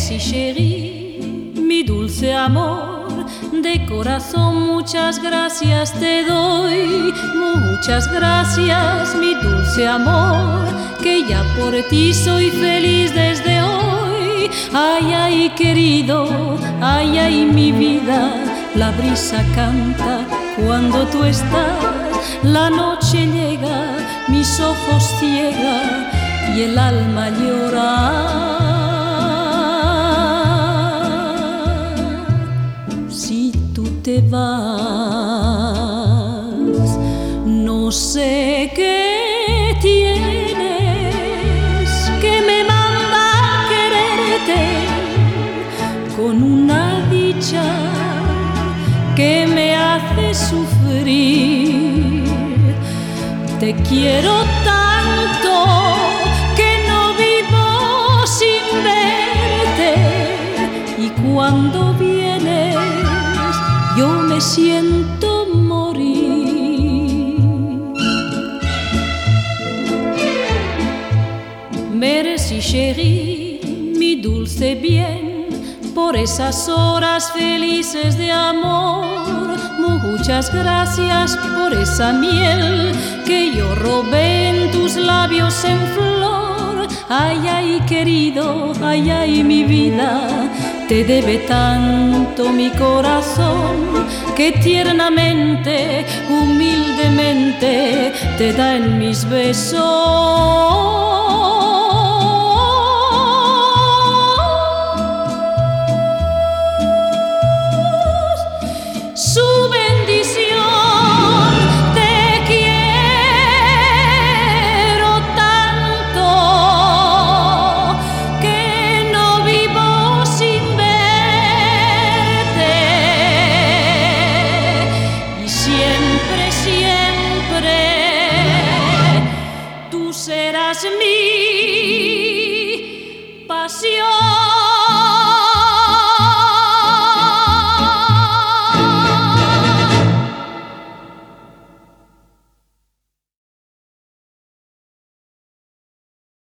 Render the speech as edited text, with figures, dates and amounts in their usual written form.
Merci chérie, mi dulce amor, de corazón muchas gracias te doy. Muchas gracias, mi dulce amor, que ya por ti soy feliz desde hoy. Ay, ay, querido, ay, ay, mi vida, la brisa canta cuando tú estás. La noche llega, mis ojos ciega y el alma llora. Si tú te vas, no sé qué tienes que me manda a quererte con una dicha que me hace sufrir. Te quiero tanto que no vivo sin verte, y cuando vienes yo me siento morir. Merci chérie, mi dulce bien, por esas horas felices de amor. Muchas gracias por esa miel que yo robé en tus labios en flor. Ay, ay, querido, ay, ay, mi vida, te debe tanto mi corazón, que tiernamente, humildemente te da en mis besos. Serás mi pasión.